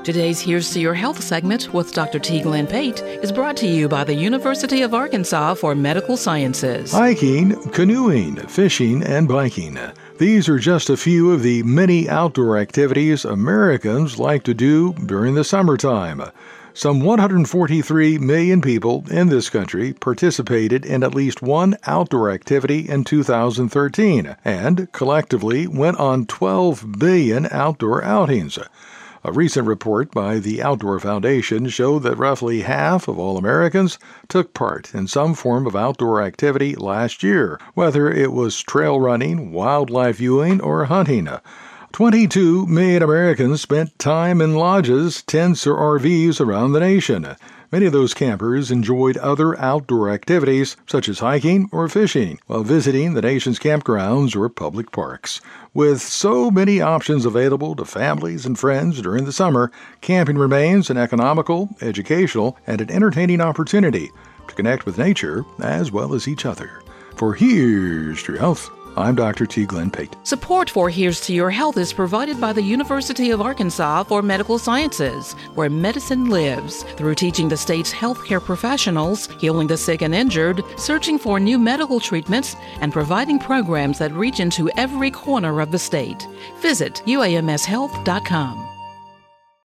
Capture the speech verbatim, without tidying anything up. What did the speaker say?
Today's Here's to Your Health segment with Doctor T. Glenn Pate is brought to you by the University of Arkansas for Medical Sciences. Hiking, canoeing, fishing, and biking. These are just a few of the many outdoor activities Americans like to do during the summertime. Some one hundred forty-three million people in this country participated in at least one outdoor activity in two thousand thirteen and collectively went on twelve billion outdoor outings. A recent report by the Outdoor Foundation showed that roughly half of all Americans took part in some form of outdoor activity last year, whether it was trail running, wildlife viewing, or hunting. twenty-two million Americans spent time in lodges, tents, or R Vs around the nation. Many of those campers enjoyed other outdoor activities, such as hiking or fishing, while visiting the nation's campgrounds or public parks. With so many options available to families and friends during the summer, camping remains an economical, educational, and an entertaining opportunity to connect with nature as well as each other. For Here's to Your Health, I'm Doctor T. Glenn Pate. Support for Here's to Your Health is provided by the University of Arkansas for Medical Sciences, where medicine lives, through teaching the state's healthcare professionals, healing the sick and injured, searching for new medical treatments, and providing programs that reach into every corner of the state. Visit U A M S health dot com.